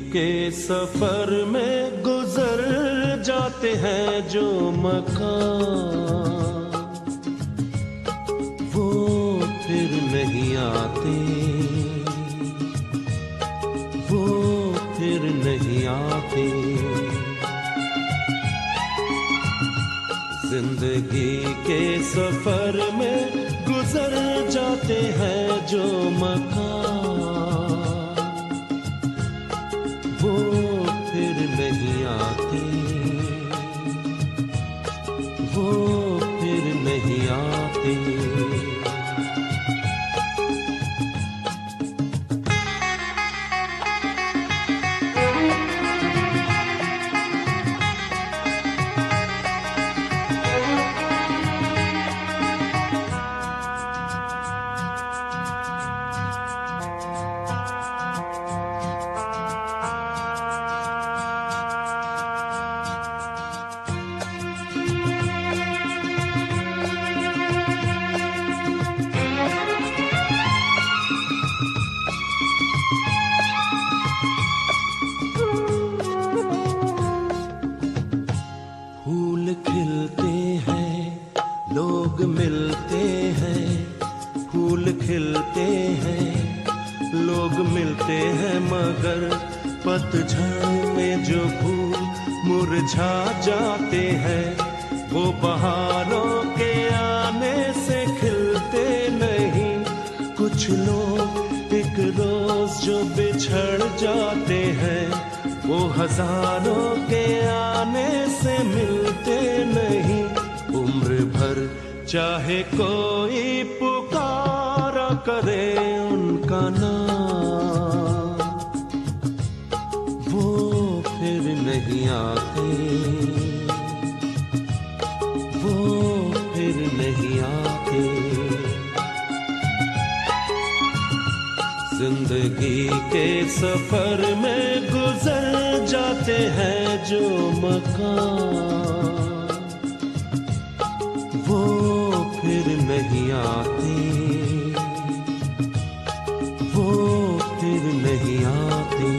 के सफर में गुजर जाते हैं जो मकान, वो फिर नहीं आते, वो फिर नहीं आते। जिंदगी के सफर में गुजर जाते हैं जो मकान, वो फिर नहीं आते, वो फिर नहीं आते। पतझड़ में जो फूल मुरझा जाते हैं, वो बहारों के आने से खिलते नहीं। कुछ लोग एक रोज जो बिछड़ जाते हैं, वो हजारों के आने से मिलते नहीं। उम्र भर चाहे कोई पुकारा करे उनका नाम, वो फिर नहीं आते, वो फिर नहीं आते। जिंदगी के सफर में गुजर जाते हैं जो मकान, वो फिर नहीं आते, वो फिर नहीं आते।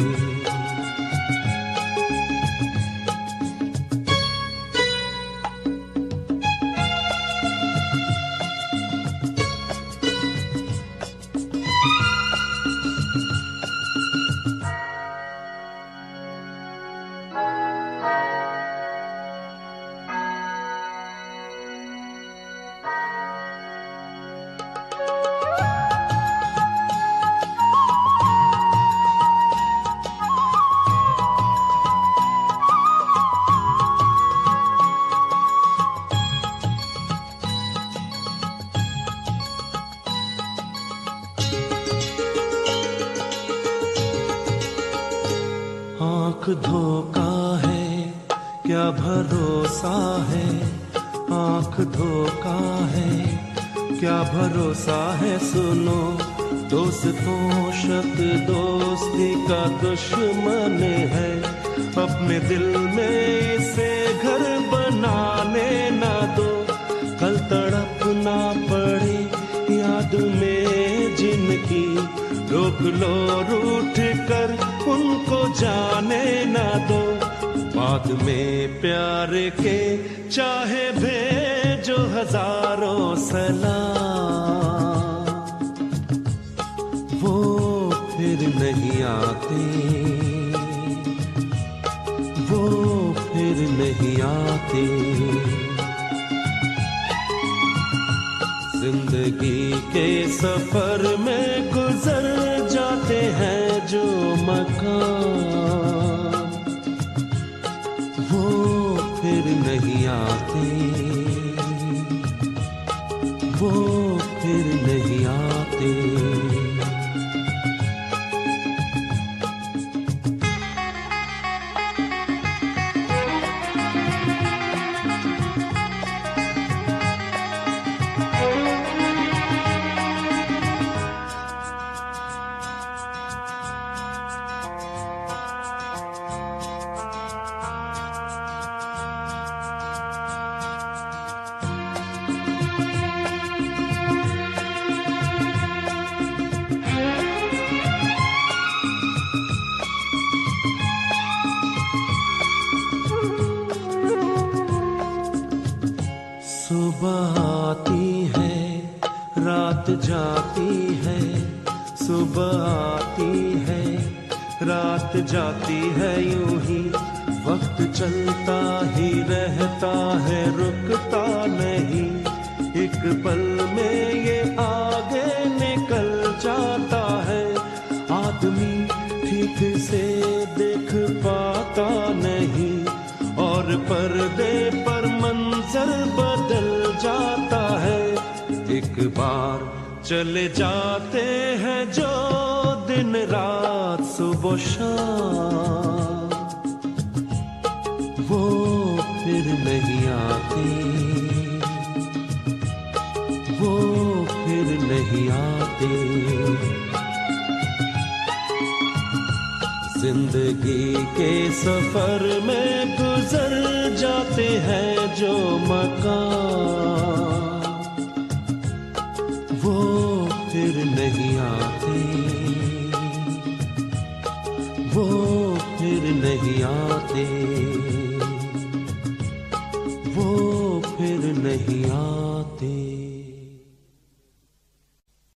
आँख धोखा है क्या भरोसा है, आँख धोखा है क्या भरोसा है। सुनो दोस्तों शक दोस्ती का दुश्मन है, अपने दिल में इसे घर बनाने ना दो। कल तड़पना पड़े याद में जिनकी, रोक लो रूठ कर उनको जाने ना दो। बाद में प्यार के चाहे भेजो हजारों सलाम, वो फिर नहीं आते, वो फिर नहीं आते। जिंदगी के सफर में गुजर जाते हैं जो मकान, वो फिर नहीं आते, वो फिर नहीं आते। रात जाती है सुबह आती है, रात जाती है यूं ही, वक्त चलता ही रहता है रुकता नहीं, एक पल में ये आगे निकल जाता है, आदमी ठीक से देख पाता नहीं और पर्दे पर मंजर बदल जाता है, एक बार चले जाते हैं जो दिन रात सुबह शाम, वो फिर नहीं आते, वो फिर नहीं आते। जिंदगी के सफर में गुजर जाते हैं जो मकाम, वो फिर नहीं आते, वो फिर नहीं आते।